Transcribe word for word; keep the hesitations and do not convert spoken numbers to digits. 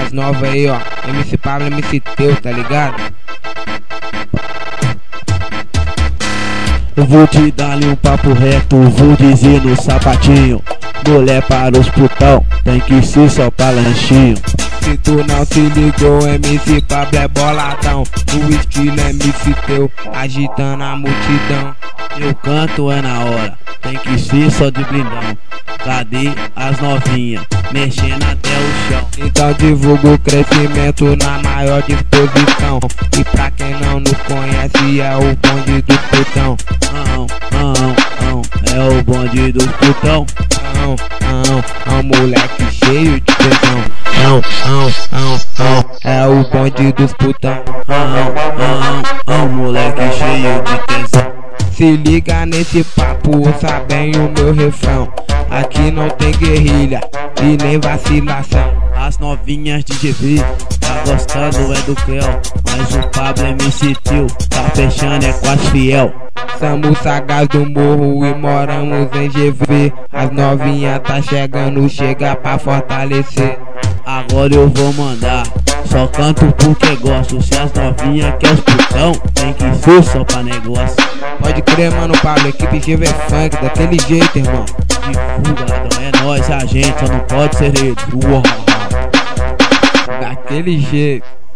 As novas aí, ó, M C Pablo, M C Teu, tá ligado? Eu vou te dar-lhe um papo reto, vou dizer no sapatinho. Mulher para os putão, tem que ser só pra lanchinho. Se tu não se ligou, M C Pablo é boladão. O estilo M C Teu, agitando a multidão. Eu canto é na hora, tem que ser só de blindão. Cadê as novinhas, mexendo até o chão? Então divulga o crescimento na maior disposição. E pra quem não nos conhece, é o bonde dos putão. Não, não, não, é o bonde dos putão. Não, não, é um moleque cheio de tesão. Não, não, não, não, é o bonde dos putão. Não, não, não, moleque cheio de tesão. Se liga nesse papo, ouça bem o meu refrão. Aqui não tem guerrilha e nem vacilação. As novinhas de G V tá gostando é do Creu, mas o Pablo M C Teu tá fechando é com as fiel. Somos sagaz do morro e moramos em G V. As novinhas tá chegando, chega pra fortalecer. Agora eu vou mandar, só canto porque gosto. Se as novinhas quer os putão, tem que ser só pra negócio. Pode crer, mano, Pablo, equipe G V é funk, daquele jeito, irmão. Divulga, ladrão, é nóis, a gente só não pode ser ele. Uou. Daquele jeito.